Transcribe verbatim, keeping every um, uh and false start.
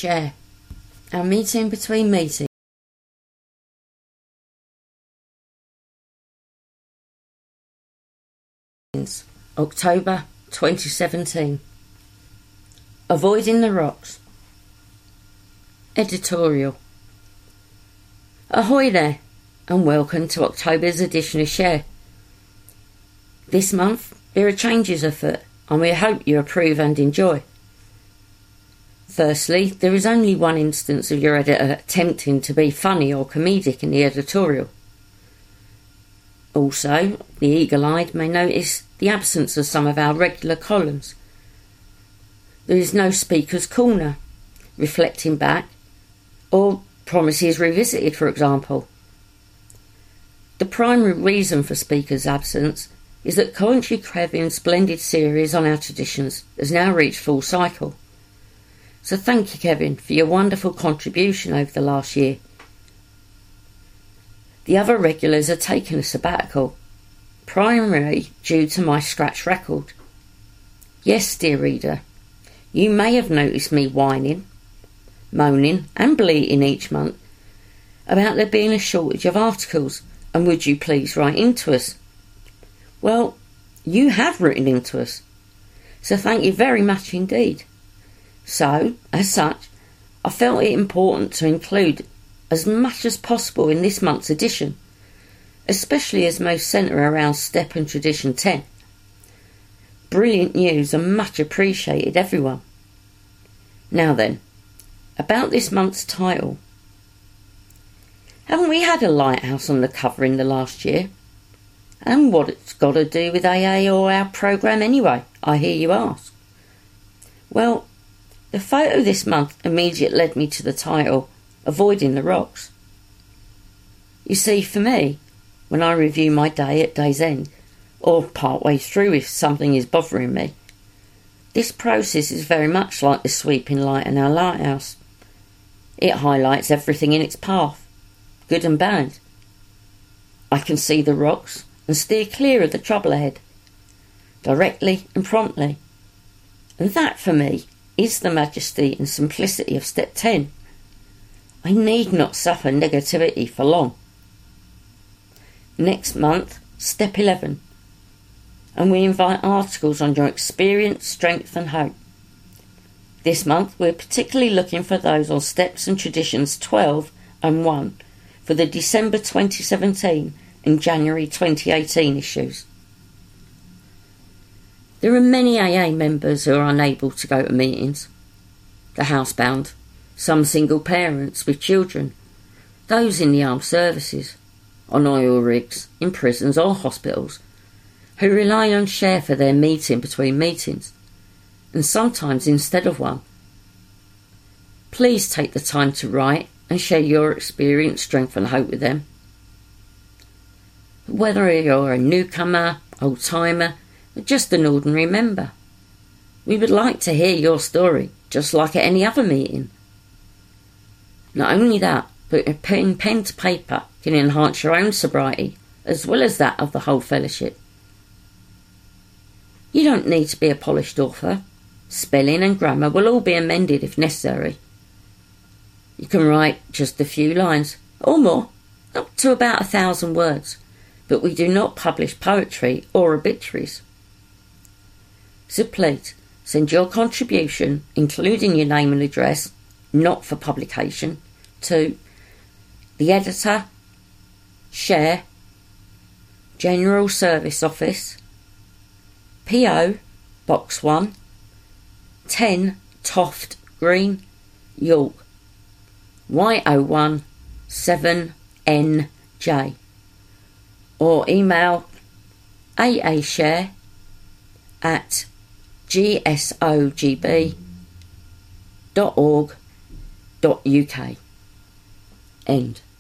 Share. Our meeting between meetings. October twenty seventeen. Avoiding the Rocks. Editorial. Ahoy there, and welcome to October's edition of Share. This month there are changes afoot, and we hope you approve and enjoy. Firstly, there is only one instance of your editor attempting to be funny or comedic in the editorial. Also, the eagle-eyed may notice the absence of some of our regular columns. There is no Speaker's Corner, Reflecting Back, or Promises Revisited, for example. The primary reason for Speaker's absence is that Coventry Kevin's splendid series on our traditions has now reached full cycle. So thank you, Kevin, for your wonderful contribution over the last year. The other regulars are taking a sabbatical, primarily due to my scratch record. Yes, dear reader, you may have noticed me whining, moaning and bleating each month about there being a shortage of articles, and would you please write into us? Well, you have written into us, so thank you very much indeed. So, as such, I felt it important to include as much as possible in this month's edition, especially as most centre around Step and Tradition ten. Brilliant news and much appreciated, everyone. Now then, about this month's title. Haven't we had a lighthouse on the cover in the last year? And what it's got to do with A A or our programme anyway, I hear you ask. Well, the photo this month immediately led me to the title, Avoiding the Rocks. You see, for me, when I review my day at day's end, or part way through if something is bothering me, this process is very much like the sweeping light in our lighthouse. It highlights everything in its path, good and bad. I can see the rocks and steer clear of the trouble ahead, directly and promptly. And that, for me, is the majesty and simplicity of Step ten. I need not suffer negativity for long. Next month, Step eleven, and we invite articles on your experience, strength and hope. This month we're particularly looking for those on Steps and Traditions twelve and one for the December twenty seventeen and January twenty eighteen issues. There are many A A members who are unable to go to meetings. The housebound, some single parents with children, those in the armed services, on oil rigs, in prisons or hospitals, who rely on Share for their meeting between meetings, and sometimes instead of one. Please take the time to write and share your experience, strength and hope with them. Whether you're a newcomer, old-timer, or just an ordinary member, we would like to hear your story, just like at any other meeting. Not only that, but putting pen to paper can enhance your own sobriety, as well as that of the whole fellowship. You don't need to be a polished author. Spelling and grammar will all be amended if necessary. You can write just a few lines, or more, up to about a thousand words, but we do not publish poetry or obituaries. So please, send your contribution, including your name and address, not for publication, to the editor, Share, General Service Office, P O Box one, ten Toft Green, York, Y O one seven N J, or email aashare at g s o g b dot org dot u k. End.